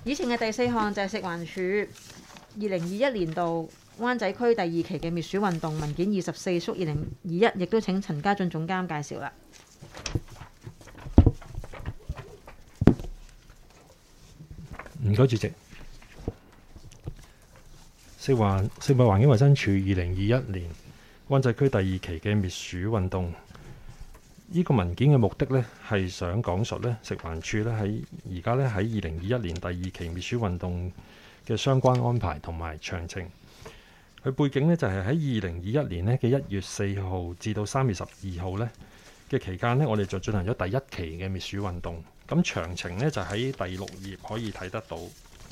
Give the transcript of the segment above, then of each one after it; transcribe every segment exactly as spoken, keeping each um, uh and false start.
議程嘅第四項就係食環署二零二一年度灣仔區第二期嘅滅鼠運動文件二十四縮二零二一，亦都請陳家俊總監介紹啦。 唔該，主席。食環食物環境衞生署二零二一年灣仔區第二期嘅滅鼠運動，呢、這個文件嘅目的呢，係想講述呢食環署呢喺而家呢喺二零二一年第二期滅鼠運動嘅相關安排同埋詳情。佢背景呢，就係喺二零二一年呢嘅一月四號至到三月十二號呢嘅期間呢，我哋就進行咗第一期嘅滅鼠運動。咁詳情呢，就喺第六頁可以睇得到。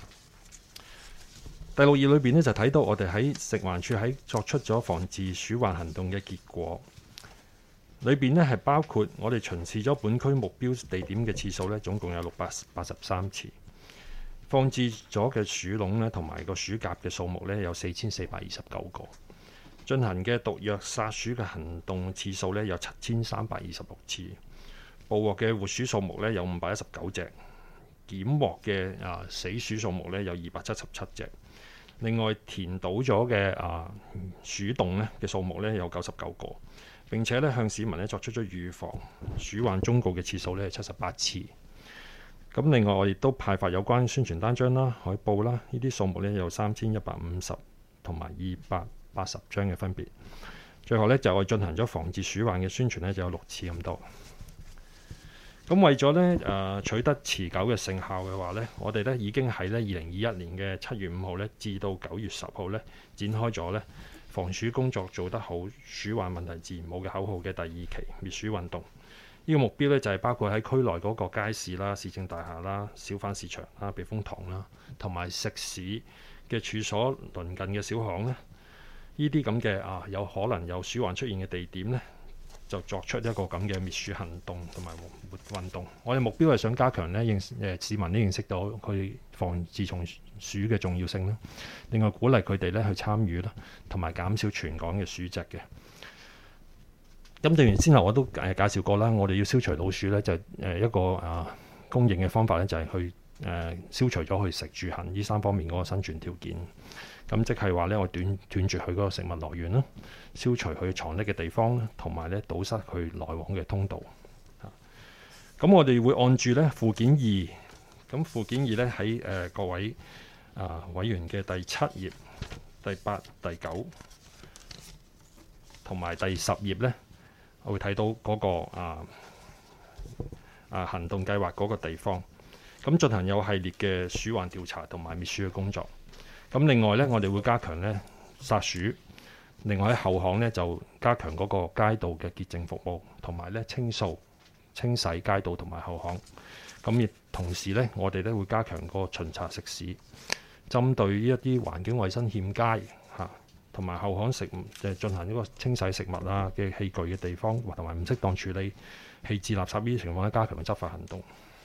第六頁裏邊呢，就睇到我哋喺食環署喺作出咗防治鼠患行動嘅結果。裏邊呢，係包括我哋巡視咗本區目標地點嘅次數呢，總共有六百八十三次。放置咗嘅鼠籠呢，同埋個鼠夾嘅數目呢，有四千四百二十九個。進行嘅毒藥殺鼠嘅行動次數呢，有七千三百二十六次。捕獲嘅活鼠數目呢，有五百一十九隻。檢獲嘅啊死鼠數目呢，有二百七十七隻。另外填倒咗嘅啊鼠洞呢嘅數目呢，有九十九個。並且呢，向市民呢作出咗預防鼠患忠告嘅次數呢，係七十八次。咁另外我亦都派發有關宣傳單張啦、海報啦，呢啲數目呢，有三千一百五十同埋二百八十張嘅分別。最後呢，就我進行咗防治鼠患嘅宣傳呢，就有六次咁多。咁為咗呢誒、呃、取得持久嘅成效嘅話呢，我哋呢已經喺呢二零二一年嘅七月五號呢至到九月十號呢展開咗呢防鼠工作做得好，鼠患問題自然冇嘅口號嘅第二期滅鼠運動。呢、這個目標呢，就係、是、包括喺區內嗰個街市啦、市政大廈啦、小販市場啦、避風塘啦，同埋食肆嘅處所鄰近嘅小巷呢，呢啲咁嘅啊有可能有鼠患出現嘅地點呢，就作出一個咁嘅滅鼠行動同埋運動。我哋目標係想加強呢認誒市民呢認識到佢防治蟲鼠嘅重要性啦，另外鼓勵佢哋呢去參與啦，同埋減少全港嘅鼠隻嘅。咁正如先頭我都誒介紹過啦，我哋要消除老鼠呢，就誒一個啊公認嘅方法呢，就係去誒消除咗佢食住行呢三方面嗰個生存條件。咁即係話呢，我斷斷絕佢嗰個食物來源啦，消除佢藏匿嘅地方啦，同埋呢堵塞佢來往嘅通道。咁我哋會按住呢附件二，咁附件二呢喺誒各位啊委員嘅第七頁、第八、第九同埋第十頁呢，我會睇到嗰個啊啊行動計劃嗰個地方，咁進行有系列嘅鼠患調查同埋滅鼠嘅工作。咁另外呢，我哋會加強呢殺鼠。另外喺後巷呢，就加強嗰個街道嘅潔淨服務，同埋呢清掃、清洗街道同埋後巷。咁亦同時呢，我哋呢會加強個巡查食肆，針對呢一啲環境衛生欠佳嚇，同埋後巷食誒進行一個清洗食物啊嘅器具嘅地方，同埋唔適當處理棄置垃圾呢啲情況咧，加強執法行動。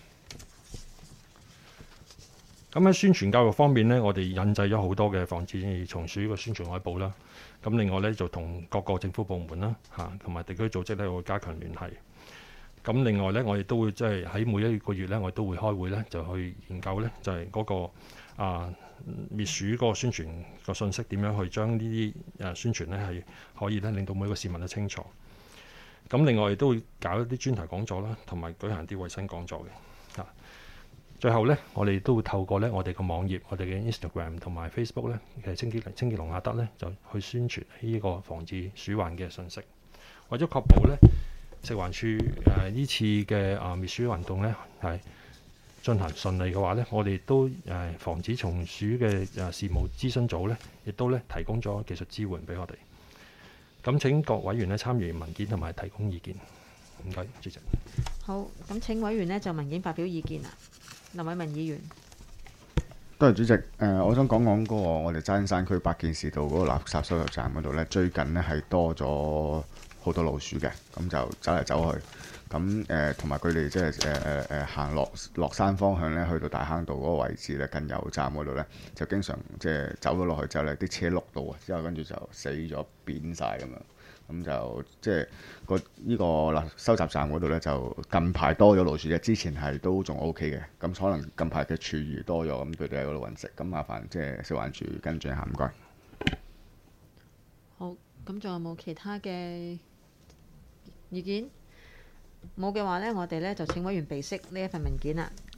咁喺宣傳教育方面呢，我哋印製咗好多嘅防治蟲鼠嘅宣傳海報啦。咁另外呢，就同各個政府部門啦嚇，同埋地區組織呢會加強聯繫。咁另外呢，我哋都會即係喺每一個月呢，我哋都會開會呢，就去研究呢，就係嗰個啊滅鼠嗰個宣傳個信息點樣去將呢啲誒宣傳呢係可以呢令到每個市民都清楚。咁另外亦都會搞一啲專題講座啦，同埋舉行啲衞生講座嘅嚇。最後呢，我哋都會透過呢我哋嘅網頁、我哋嘅 Instagram 同埋 Facebook 呢，其實清潔清潔龍亞德呢，就去宣傳呢個防治鼠患嘅信息。為咗確保呢食環署誒呢、呃、次嘅啊滅鼠運動呢係進行順利嘅話呢，我哋都誒、呃、防止蟲鼠嘅誒事務諮詢組呢，亦都呢提供咗技術支援俾我哋。咁請各委員呢參與文件同埋提供意見。唔該，主席。 好，咁請委員呢就文件發表意見啦。林偉文議員， 多謝主席。誒、呃，我想講講嗰個我哋渣甸山區白建士道嗰個垃圾收集站嗰度呢，最近呢係多咗好多老鼠嘅，咁就走嚟走去。咁誒，同埋佢哋即係誒誒誒行落落山方向呢，去到大坑道嗰個位置呢，近油站嗰度呢，就經常即係走咗落去之後呢，啲車碌到啊，之後跟住就死咗扁晒咁樣。 咁就即係個呢個嗱收集站嗰度咧，就近排多咗老鼠嘅，之前係都仲 O K 嘅。咁可能近排嘅廚餘多咗，咁佢哋喺嗰度揾食。咁麻煩即係食環署跟進下，唔該。 好，咁仲有冇其他嘅意見？冇嘅話呢，我哋呢就請委員備悉呢一份文件啦。